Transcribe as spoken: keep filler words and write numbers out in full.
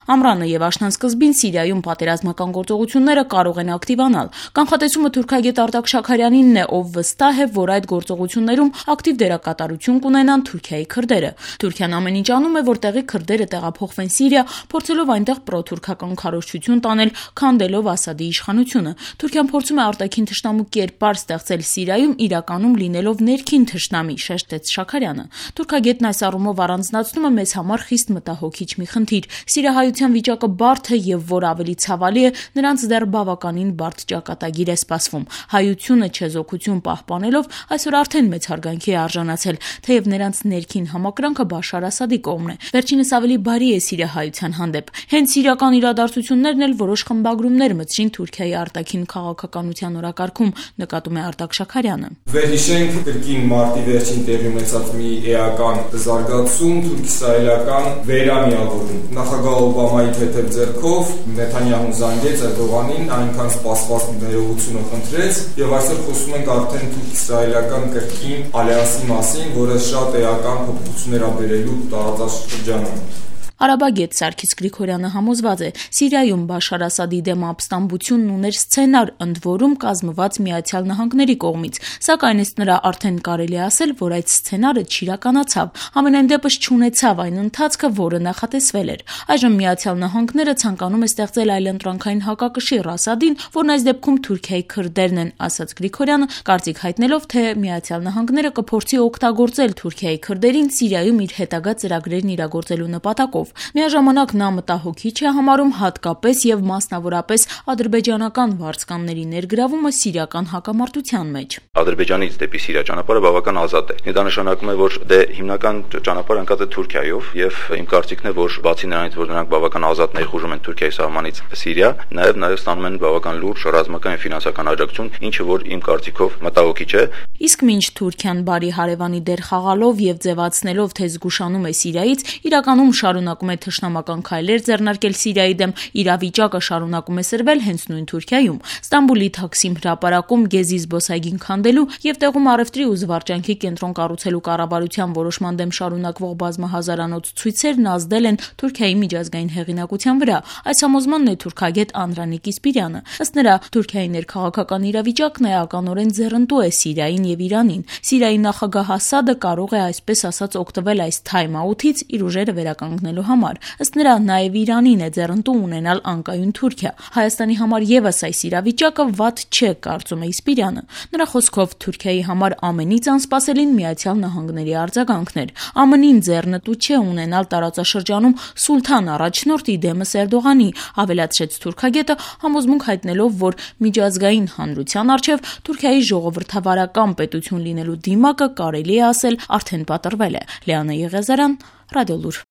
Ամռանը եւ աշնան Սիրիայում պատերազմական գործողությունները կարող են ակտիվանալ։ Կանխատեսումը թուրքագետ Արտակ Շաքարյանինն է, ով վստահ է, որ այդ գործողություններում ակտիվ դերակատարություն կունենան Թուրքիայի քրդերը։ Թուրքիան ամեն ինչ անում է, որտեղի քրդերը տեղափոխվեն Սիրիա, փորձելով այնտեղ պրոթուրքական քարոզչություն տանել, քանդելով Ասադի իշխանությունը։ Թուրքիան փորձում է արտաքին թշնամու կերպար ստեղծել Սիրիայում, իրականում լինելով ներքին թշնամի, շեշտեց Շաքարյանը։ Թուրքագետն այս առումով առանձնացնում է մեզ համար խիստ մտահոգիչ մի խնդիր։ Սիրիահայության վիճակը բարդ է եւ որ ավելի ցավալի է, նրանց դեռ բավականին բարդ ճակատագիր է սպասվում։ Հայությունը չեզոքություն պահպանելով այսօր արդեն մեծ հարգանքի է արժանացել, թեև նրանց ներքին համակրանքը Բաշար Ասադի կողմն է։ Վերջինս ավելի բարի է սիրիահայության հանդեպ։ Հենց սիրիական իրադարձություններն էլ որոշ խմբագրումներ մտցրին Թուրքիայի արտաքին քաղաքականության օրակարգում, նկատում է Արտակ Շաքարյանը։ Վերհիշենք կրկին մարտի վերջին տեղի ունեցած մի էական զարգացում, թուրք-իսրայելական վերամիավորում։ Նախագահ Օբամայի թեթև ձեռքով Նեթանյահուն զանգեց Էրդողանին, այնքան սպասված ներողությունը խնդրեց, եւ այսօր խոսում ենք արդեն թուրք-իսրայելական կրկին ալյանսի մասին, որը շատ էական փոփոխություններ ա բերելու տարածաշրջանում։ Արաբագետ Սարգիս Գրիգորյանը համոզված է, Սիրիայում Բաշար Ասադի դեմ ապստամբությունն ուներ սցենար, ընդ որում կազմված Միացյալ Նահանգների կողմից, սակայն ըստ նրա արդեն կարելի է ասել, որ այդ սցենարը չիրականացավ, ամենայն դեպս չունեցավ այն ընթացքը, որը նախատեսվել էր։ Այժմ Միացյալ Նահանգները ցանկանում է ստեղծել այլընտրանքային հակակշիռ Ասադին, որն այս դեպքում Թուրքիայի քրդերն են, ասաց Գրիգորյանը, կարծիք հայտնելով, թե Միացյալ Նահանգները կփորձի օգտագործել Թուրքիայի քրդերին Սիրիայում իր հետագա ծրագրերն իրագործելու նպատակով։ Միաժամանակ նա մտահոգիչ է համարում հատկապես եւ մասնավորապես ադրբեջանական վարձկանների ներգրավումը սիրիական հակամարտության մեջ։ Ադրբեջանից դեպի Սիրիա ճանապարհը բավական ազատ է։ Դա նշանակում է, որ դե հիմնական ճանապարհը ընկած է Թուրքիայով եւ իմ կարծիքն է, որ բացի նրանից, որ նրանք բավական ազատ ներխուժում են Թուրքիայի սահմանից Սիրիա, նաեւ նաեւ ստանում են բավական լուրջ ռազմական եւ ֆինանսական աջակցություն, ինչը որ իմ կարծիքով մտահոգիչ է։ Իսկ մինչ Թուրքիան բարի հարևանի դեր խաղալով եւ ձևացնելով, թե զգուշանում է Սիրիայից, իրականում շարունակում է թշնամական քայլեր ձեռնարկել Սիրիայի դեմ, իրավիճակը շարունակում է սրվել հենց նույն Թուրքիայում։ Ստամբուլի Թաքսիմ հրապարակում գեզի զբոսայգին քանդելու եւ տեղում առևտրի ու զվարճանքի կենտրոն կառուցելու կառավարության որոշման դեմ շարունակվող բազմահազարանոց ցույցերն ազդել են Թուրքիայի միջազգային հեղինակության վրա։ Այս համոզմանն է թուրքագետ Անդրանիկ Իսպիրյանը։ Ըստ նրա, Թուրքիայի ներքաղաքական իրավիճակն էականորեն ձեռնտու է Սիրիային եւ Իրանին։ Սիրիայի նախագահ Ասադը կարող է այսպես ասած օգտվել այս թայմ-աութից իր ուժերը վերականգնելու համար։ Ըստ նրա, նաեւ Իրանին է ձեռնտու ունենալ անկայուն Թուրքիա։ Հայաստանի համար եւս այս իրավիճակը վատ չէ, կարծում է Իսպիրյանը։ Նրա խոսքով Թուրքիայի համար ամենից անսպասելին Միացյալ Նահանգների արձագանքն էր։ ԱՄՆ-ին ձեռնտու չէ ունենալ տարածաշրջանում սուլթան առաջնորդի դեմս Էրդողանի, ավելացրեց թուրքագետը, համոզմունք հայտնելով, որ միջազգային հանրության առջև Թուրքիայի ժողովրդավարական պետություն լինելու դիմակը կարելի է ասել արդեն պատռվել է։ Լիանա Եղիազարյան, Ռադիոլուր։